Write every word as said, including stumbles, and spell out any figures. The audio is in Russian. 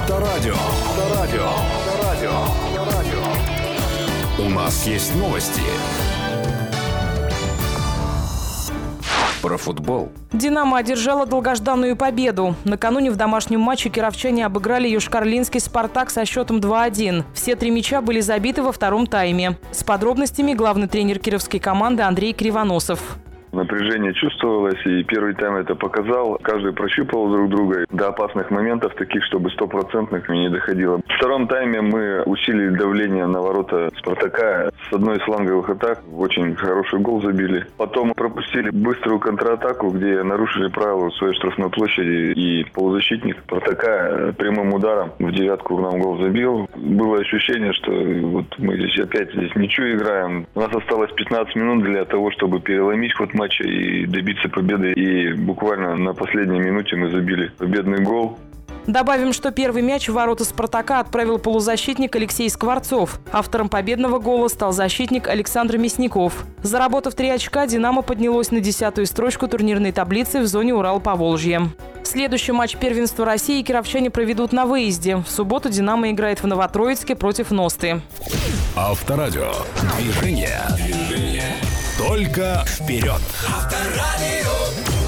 Авторадио. Авторадио. Авторадио. Авторадио. У нас есть новости. Про футбол. «Динамо» одержала долгожданную победу. Накануне в домашнем матче кировчане обыграли йошкар-олинский «Спартак» со счетом два один. Все три мяча были забиты во втором тайме. С подробностями главный тренер кировской команды Андрей Кривоносов. Напряжение чувствовалось, и первый тайм это показал. Каждый прощупывал друг друга до опасных моментов, таких, чтобы стопроцентных не доходило. В втором тайме мы усилили давление на ворота «Спартака». С одной из фланговых атак очень хороший гол забили. Потом пропустили быструю контратаку, где нарушили правила в своей штрафной площади. И полузащитник «Спартака» прямым ударом в девятку нам гол забил. Было ощущение, что вот мы здесь опять здесь ничего играем. У нас осталось пятнадцать минут для того, чтобы переломить ход матча и добиться победы. И буквально на последней минуте мы забили победный гол. Добавим, что первый мяч в ворота «Спартака» отправил полузащитник Алексей Скворцов. Автором победного гола стал защитник Александр Мясников. Заработав три очка, «Динамо» поднялось на десятую строчку турнирной таблицы в зоне Урал-Поволжье. Следующий матч первенства России кировчане проведут на выезде. В субботу «Динамо» играет в Новотроицке против «Носты». Авторадио. Движение. Движение. Только вперед. Авторадио.